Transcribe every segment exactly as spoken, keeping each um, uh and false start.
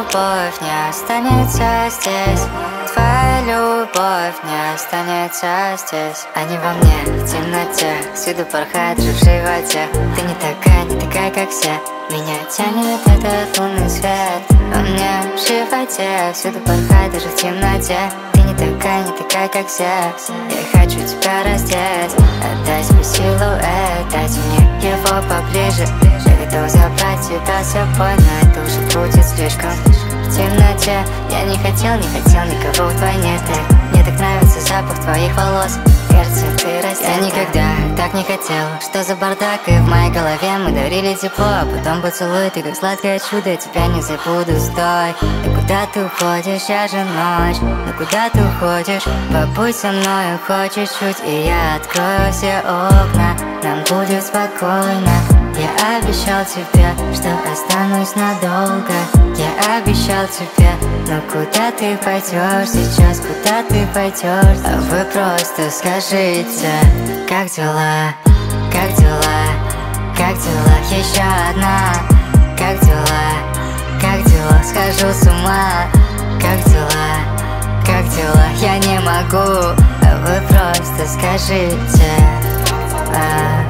любовь не останется здесь. Твоя любовь не останется здесь. Они во мне, в темноте, всюду порхает же в животе. Ты не такая, не такая, как все. Меня тянет этот лунный свет. Во мне, в животе, всюду порхает даже в темноте. Ты не такая, не такая, как все. Я хочу тебя раздеть, отдай свой силуэт, дайте мне его поближе. Я готов забрать тебя с собой, но это уже будет слишком. В темноте я не хотел, не хотел никого вдвойне. Ты, мне так нравится запах твоих волос. Кажется, ты растешь. Я никогда так не хотел. Что за бардак, и в моей голове мы дарили тепло, а потом поцелуй, ты как сладкое чудо, тебя не забуду, стой. Да куда ты уходишь, я же ночь. Да куда ты уходишь, побудь со мною хоть чуть-чуть, и я открою все окна, нам будет спокойно. Я обещал тебе, что останусь надолго. Я обещал тебе, но куда ты пойдешь сейчас, куда ты пойдешь? А вы просто скажите, как дела, как дела, как дела? Еще одна, как дела, как дела? Схожу с ума, как дела, как дела? Я не могу, а вы просто скажите. а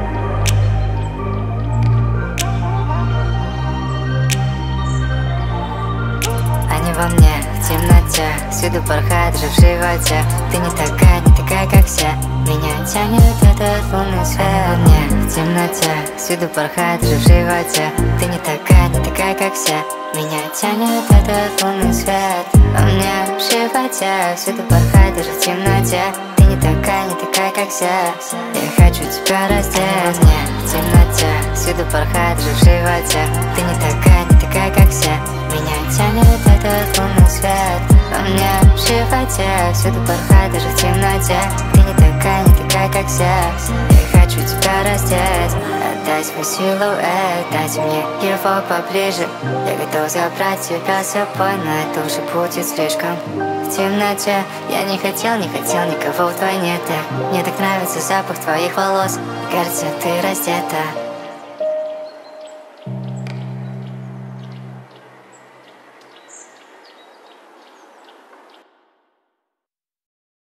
Во мне, в темноте, всюду порхает же в животе. Ты не такая, не такая, как все. Меня тянет этот лунный свет. Во мне, в темноте, всюду порхает же в животе. Ты не такая, не такая, как все. Меня тянет этот лунный свет. Во мне, в животе, всюду порхает даже в темноте. Ты не такая, не такая, как все. Я хочу тебя раздеть. Во мне, в темноте, всюду порхает же в животе. Ты не такая, не такая, как все. Меня тянет этот лунный свет. Во мне, в животе, всюду порхает даже в темноте. Ты не такая, не такая, как все. Я хочу тебя раздеть, отдай свой силуэт, дайте мне его поближе. Я готов забрать тебя с собой, но это уже будет слишком. В темноте я не хотел, не хотел никого вдвойне. Ты, мне так нравится запах твоих волос. Кажется, ты раздета.